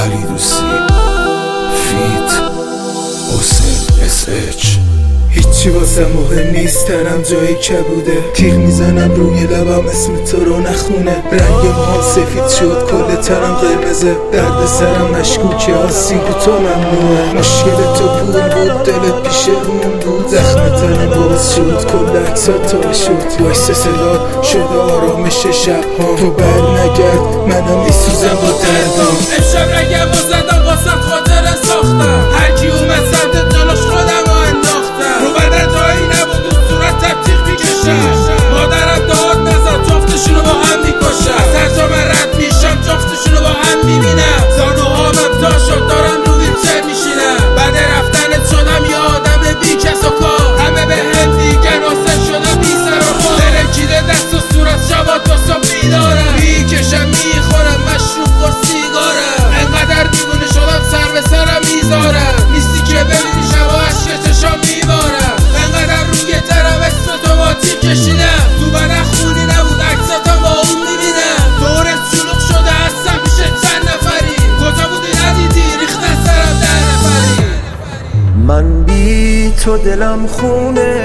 علی دوستی فیت حسین SH. هیچی واسه مهم نیست، تنم جایی که بوده، تیر میزنم روی لبم اسم تو رو نخونه، رنگ موهام سفید شد کل تنم قرمزه، درد سرم مشکوکه آسیب تو ممنوعه، مشکل تو پول بود دلت پیش اون بود، زخم تنم باز شد کل عکسا تا شد، وایس صدا شده آرامش شبها، تو بر نگرد منم میسوزم با دردام، امشب رگم و زدم واسه خاطره ساختم، هرکی اومد سمت جلوش خودم رو انداختم، رو بدن جایی نبود و صورت تبتیق میکشم، مادرم داد نزد جفتشونو با هم میکشم، از هر جا من رد میشم جفتشونو با هم میبینم، زانوهام تا شد دارم رو ویلچر میشینم، بعد رفتنت شدم یه آدم بی کس و کار، همه به هم دیگر واسه شدم بی سر و پا، ترکیده دست و صورت شبات واسه بیدارم، میکشم میخورم مشروب و سیگارم، انقدر دیوونه شدم سر به سرم میذارم، نیستی که ببینی شب و عشق چشام میبارم، انقدر روی ترم اسم تو با تیر کشیدم، تو من خونی نبود عکساتم با اون میبینم، دورت شلوغ شده هستم میشه چند نفری، کجا بودی ندیدی ریختن سرم 10 نفری، من بی تو دلم خونه،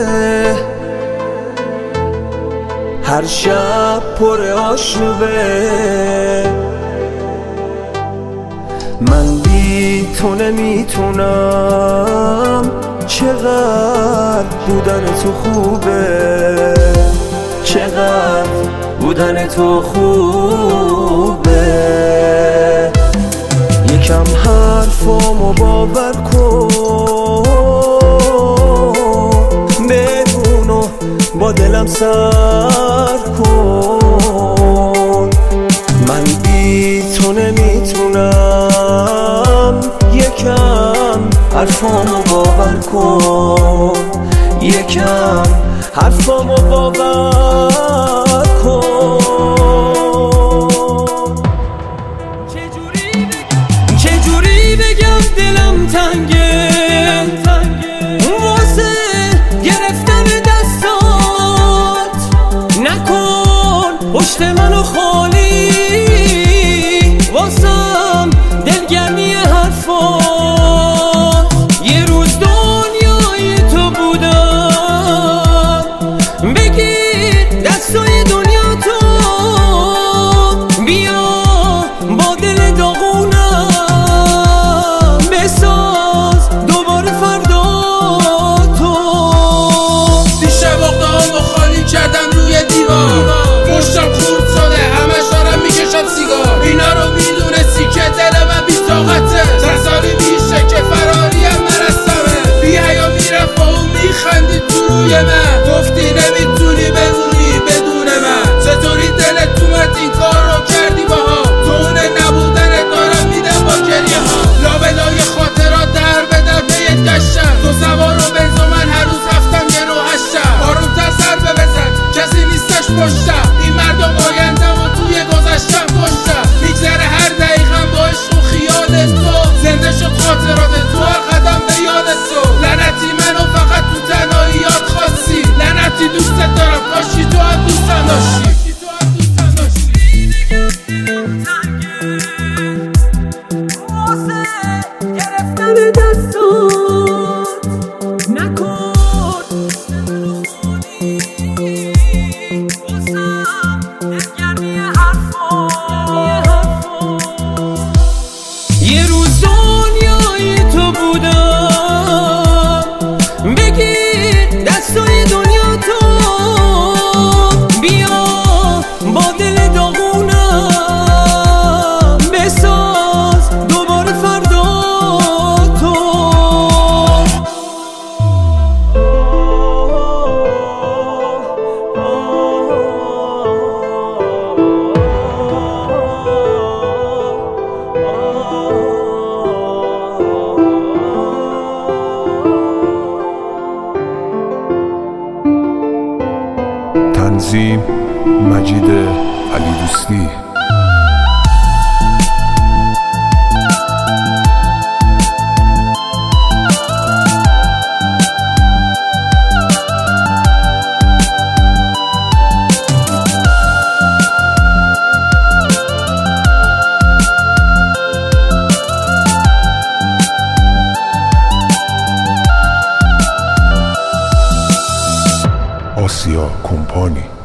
هر شب پر آشوبه، من بی تو نمیتونم، چقدر بودن تو خوبه، چقدر بودن تو خوبه، یکم حرفامو باور کن، بمونو با دلم سر کن، من بی تو نمیتونم، یکم حرفامو باور کن، یکم حرفامو باور کن، چجوری بگم دلم تنگه واسه گرفتن دستات، نکن پشت منو خالی واسم دلگرمی حرفات، یه روز دنیای تو بودم، بگیر دستای دنیا تو، بیا با دل داغونم بساز دوباره فردا تو، دیشب اقدامو خالی کردم روی دیوار، پشتم خورد شده همش دارم میکشم سیگار، اینا رو میدونستی که دل من بی طاقته، چند سالی میشه که فراریم مرسمه، بی حیا میرفت با اون میخندید تو روی من، گفتی نمیتونی بمونی بدون من، چطوری دلت اومد این کار رو کردی باها، تو اونه نبودنت دارم میدم با گریه ها، لابلای خاطرات در به در پیت گشتم، تو سوار و بنز و من هر روز هفتم یه رو هشتم، آرومتر ضربه بزن کسی نیستش پشتم، این مردم آیندم و توی گذشتم کشتم، میگذره هر دقیقم با عشق و خیالت تو، زنده شد خاطرات تو هر قدم به یادت تو، لعنتی منو فقط تو تنهاییات خواستی، لعنتی دوستت دارم کاشی تو هم دوستم داشتی. یه روز دنیای تو بودم، بگیر دستای دنیا تو، بیا با دل داغونم بساز دوباره فردا تو، تنظیم مجید علی دوستی. مازیا کمپانی.